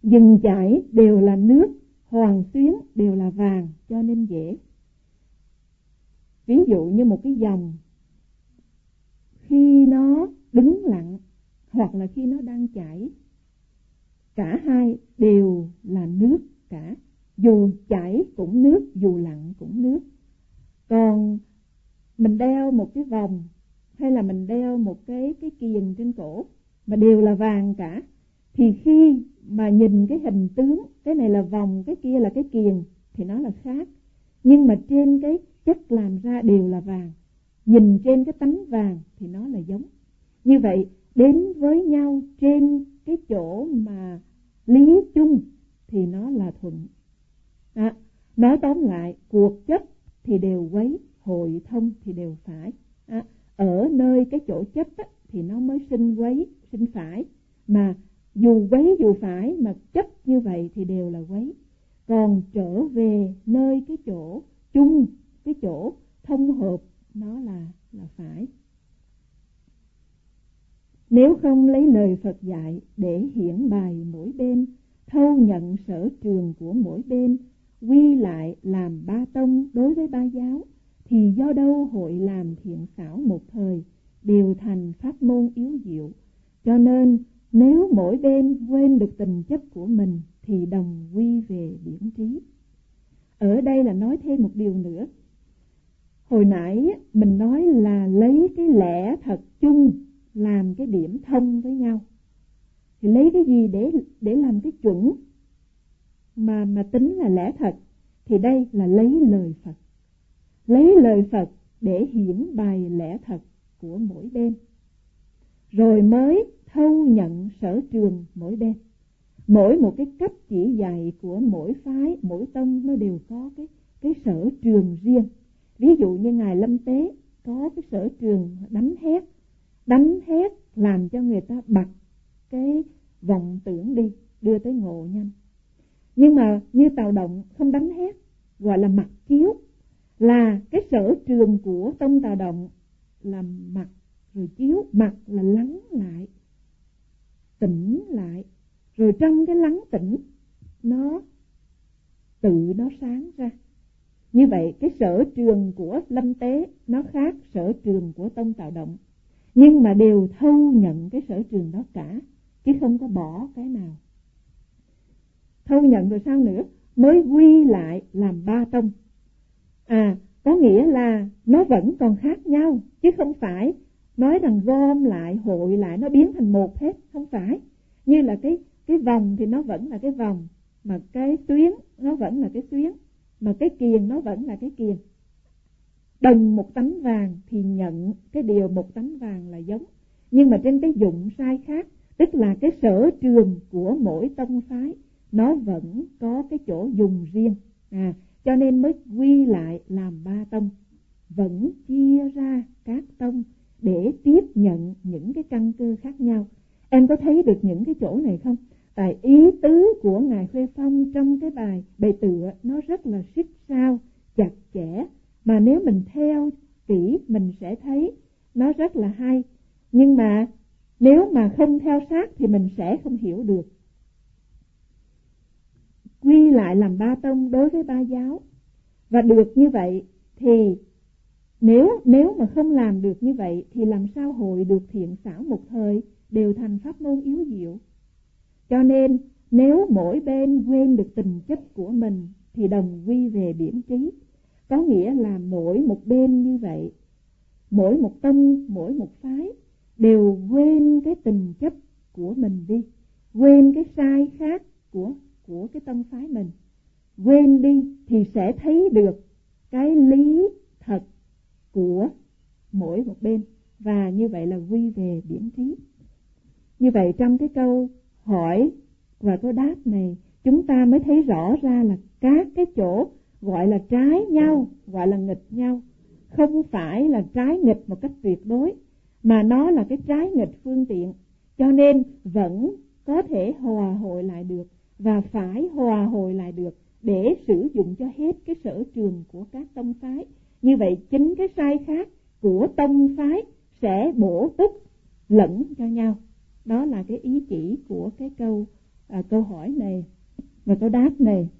dừng chảy đều là nước, hoàn xuyến đều là vàng, cho nên dễ. Ví dụ như một cái dòng, khi nó đứng lặng hoặc là khi nó đang chảy, cả hai đều là nước cả. Dù chảy cũng nước, dù lặng cũng nước. Còn mình đeo một cái vòng hay là mình đeo một cái kiềng trên cổ mà đều là vàng cả, thì khi mà nhìn cái hình tướng, cái này là vòng, cái kia là cái kiềng, thì nó là khác. Nhưng mà trên cái chất làm ra đều là vàng, nhìn trên cái tánh vàng thì nó là giống. Như vậy đến với nhau trên cái chỗ mà lý chung thì nó là thuận. Nói tóm lại, cuộc chấp thì đều quấy, hội thông thì đều phải. Ở nơi cái chỗ chấp thì nó mới sinh quấy, sinh phải. Mà dù quấy dù phải mà chấp như vậy thì đều là quấy. Còn trở về nơi cái chỗ chung, cái chỗ thông hợp, nó là phải. Nếu không lấy lời Phật dạy để hiển bày mỗi bên, thâu nhận sở trường của mỗi bên, quy lại làm ba tông đối với ba giáo, thì do đâu hội làm thiện xảo một thời, đều thành pháp môn yếu diệu. Cho nên nếu mỗi bên quên được tình chấp của mình thì đồng quy về điển trí. Ở đây là nói thêm một điều nữa. Hồi nãy mình nói là lấy cái lẽ thật chung làm cái điểm thông với nhau. Thì lấy cái gì để làm cái chuẩn mà tính là lẽ thật? Thì đây là lấy lời Phật. Lấy lời Phật để hiển bày lẽ thật của mỗi bên, rồi mới thâu nhận sở trường mỗi bên. Mỗi một cái cách chỉ dạy của mỗi phái, mỗi tông nó đều có cái sở trường riêng. Ví dụ như Ngài Lâm Tế có cái sở trường đánh hét làm cho người ta bật cái vọng tưởng đi, đưa tới ngộ nhanh. Nhưng mà như Tào Động không đánh hét, gọi là mặc chiếu, là cái sở trường của tông Tào Động là mặc rồi chiếu. Mặc là lắng lại, tĩnh lại, rồi trong cái lắng tĩnh nó tự nó sáng ra. Như vậy cái sở trường của Lâm Tế nó khác sở trường của tông Tào Động, nhưng mà đều thâu nhận cái sở trường đó cả, chứ không có bỏ cái nào. Thâu nhận rồi sao nữa? Mới quy lại làm ba tông. Có nghĩa là nó vẫn còn khác nhau, chứ không phải nói rằng gom lại, hội lại, nó biến thành một hết. Không phải. Như là cái vòng thì nó vẫn là cái vòng, mà cái xuyến nó vẫn là cái xuyến, mà cái kiềng nó vẫn là cái kiềng. Đồng một tánh vàng thì nhận cái điều một tánh vàng là giống, nhưng mà trên cái dụng sai khác. Tức là cái sở trường của mỗi tông phái nó vẫn có cái chỗ dùng riêng, cho nên mới quy lại làm ba tông, vẫn chia ra các tông để tiếp nhận những cái căn cơ khác nhau. Em có thấy được những cái chỗ này không? Tại ý tứ của Ngài Khuê Phong trong cái bài tựa nó rất là xích sao, chặt chẽ, mà nếu mình theo kỹ mình sẽ thấy nó rất là hay. Nhưng mà nếu mà không theo sát thì mình sẽ không hiểu được. Quy lại làm ba tông đối với ba giáo, và được như vậy thì nếu mà không làm được như vậy thì làm sao hội được thiện xảo một thời, đều thành pháp môn yếu diệu. Cho nên nếu mỗi bên quên được tình chấp của mình thì đồng quy về điểm trí. Có nghĩa là mỗi một bên như vậy, mỗi một tông, mỗi một phái đều quên cái tình chấp của mình đi, quên cái sai khác của cái tông phái mình, quên đi thì sẽ thấy được cái lý thật của mỗi một bên, và như vậy là quy về điểm trí. Như vậy trong cái câu hỏi và câu đáp này, chúng ta mới thấy rõ ra là các cái chỗ gọi là trái nhau, gọi là nghịch nhau, không phải là trái nghịch một cách tuyệt đối, mà nó là cái trái nghịch phương tiện. Cho nên vẫn có thể hòa hội lại được, và phải hòa hội lại được để sử dụng cho hết cái sở trường của các tông phái. Như vậy chính cái sai khác của tông phái sẽ bổ túc lẫn cho nhau. Đó là cái ý chỉ của cái câu câu hỏi này và câu đáp này.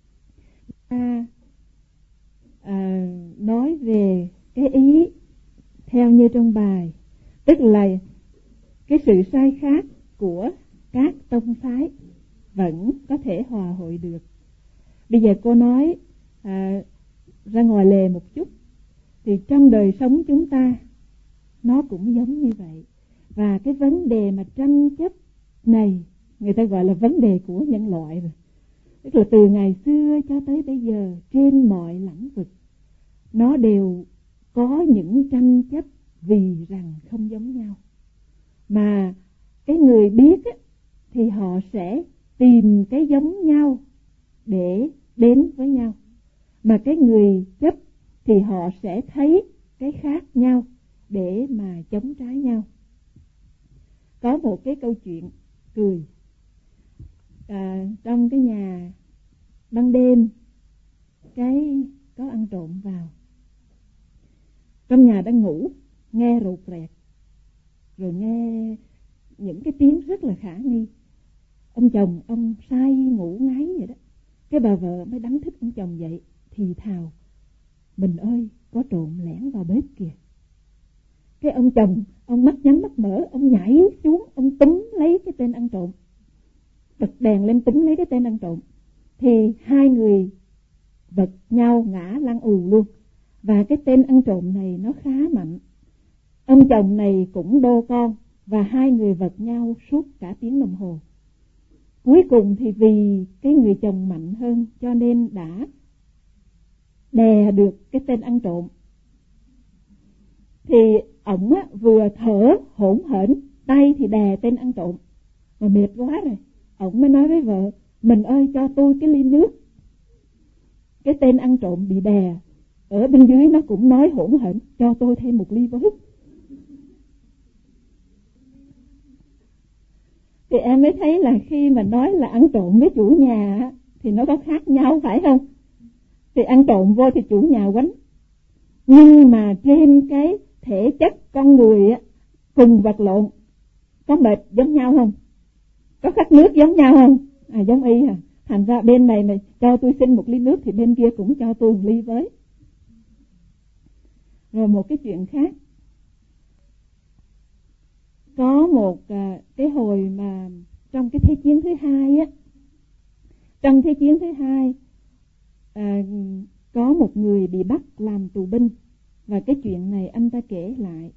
Nói về cái ý theo như trong bài, tức là cái sự sai khác của các tông phái vẫn có thể hòa hội được. Bây giờ cô nói ra ngoài lề một chút, thì trong đời sống chúng ta nó cũng giống như vậy. Và cái vấn đề mà tranh chấp này người ta gọi là vấn đề của nhân loại rồi. Tức là từ ngày xưa cho tới bây giờ, trên mọi lĩnh vực nó đều có những tranh chấp vì rằng không giống nhau. Mà cái người biết á, thì họ sẽ tìm cái giống nhau để đến với nhau. Mà cái người chấp thì họ sẽ thấy cái khác nhau để mà chống trái nhau. Có một cái câu chuyện cười. Trong cái nhà ban đêm, cái có ăn trộm vào. Trong nhà đang ngủ, nghe rụt rẹt, rồi nghe những cái tiếng rất là khả nghi. Ông chồng ông say ngủ ngáy vậy đó. Cái bà vợ mới đánh thức ông chồng dậy, thì thào: "Mình ơi, có trộm lẻn vào bếp kìa." Cái ông chồng, ông mắt nhắm mắt mở, ông nhảy xuống, ông túm lấy cái tên ăn trộm, bật đèn lên túm lấy cái tên ăn trộm. Thì hai người vật nhau ngã lăn ù luôn. Và cái tên ăn trộm này nó khá mạnh. Ông chồng này cũng đô con, và hai người vật nhau suốt cả tiếng đồng hồ. Cuối cùng thì vì cái người chồng mạnh hơn cho nên đã đè được cái tên ăn trộm. Thì ổng vừa thở hổn hển, tay thì đè tên ăn trộm, mà mệt quá rồi. Ổng mới nói với vợ: "Mình ơi, cho tôi cái ly nước." Cái tên ăn trộm bị đè ở bên dưới nó cũng nói hổn hển: "Cho tôi thêm một ly với." Thì em mới thấy là khi mà nói là ăn trộm với chủ nhà thì nó có khác nhau, phải không? Thì ăn trộm vô thì chủ nhà quánh, nhưng mà trên cái thể chất con người cùng vật lộn, có mệt giống nhau không? Có khát nước giống nhau không? Giống y à. Thành ra bên này mà cho tôi xin một ly nước thì bên kia cũng cho tôi một ly với. Rồi một cái chuyện khác. Có một cái hồi mà trong cái Thế chiến thứ hai á, trong Thế chiến thứ hai có một người bị bắt làm tù binh. Và cái chuyện này anh ta kể lại.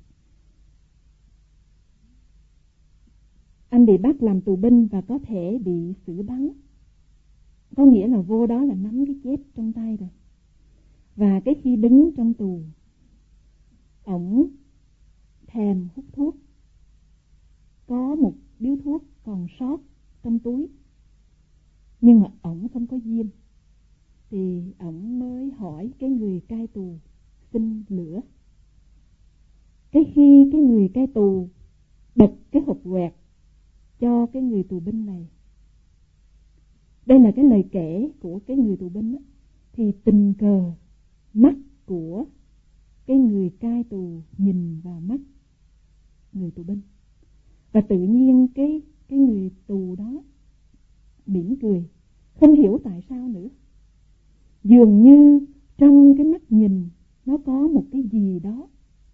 Anh bị bắt làm tù binh và có thể bị xử bắn. Có nghĩa là vô đó là nắm cái chết trong tay rồi. Và cái khi đứng trong tù, ổng thèm hút thuốc. Có một điếu thuốc còn sót trong túi, nhưng mà ổng không có diêm. Thì ổng mới hỏi cái người cai tù xin lửa. Cái khi cái người cai tù bật cái hộp quẹt cho cái người tù binh này, đây là cái lời kể của cái người tù binh đó, thì tình cờ mắt của cái người cai tù nhìn vào mắt người tù binh, và tự nhiên cái người tù đó mỉm cười, không hiểu tại sao nữa. Dường như trong cái mắt nhìn nó có một cái gì đó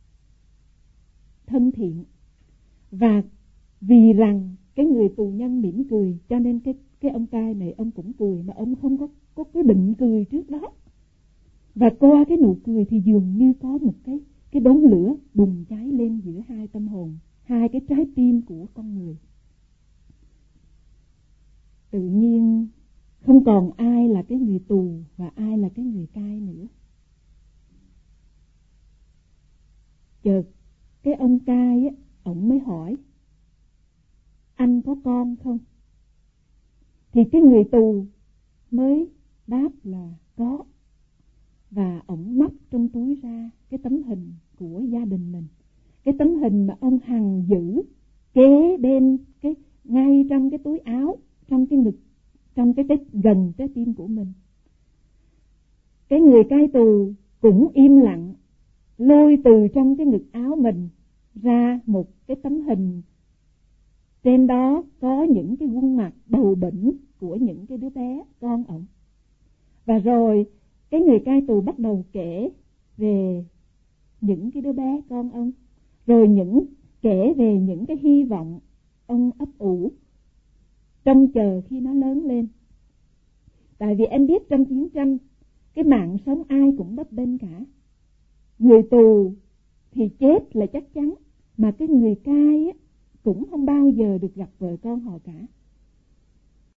thân thiện. Và vì rằng cái người tù nhân mỉm cười, cho nên cái ông cai này ông cũng cười, mà ông không có cái định cười trước đó. Và qua cái nụ cười thì dường như có một cái đốm lửa bùng cháy lên giữa hai tâm hồn, hai cái trái tim của con người. Tự nhiên không còn ai là cái người tù và ai là cái người cai nữa. Chợt cái ông cai á, ổng mới hỏi: "Anh có con không?" Thì cái người tù mới đáp là có. Và ổng móc trong túi ra cái tấm hình của gia đình mình, cái tấm hình mà ông hằng giữ kế bên ngay trong cái túi áo, trong cái ngực, trong cái gần trái tim của mình. Cái người cai tù cũng im lặng lôi từ trong cái ngực áo mình ra một cái tấm hình Trên đó có những cái khuôn mặt bầu bĩnh của những cái đứa bé con ông. Và rồi cái người cai tù bắt đầu kể về những cái đứa bé con ông, rồi kể về những cái hy vọng ông ấp ủ trông chờ khi nó lớn lên. Tại vì em biết trong chiến tranh, cái mạng sống ai cũng bấp bênh cả. Người tù thì chết là chắc chắn, mà cái người cai cũng không bao giờ được gặp vợ con họ cả.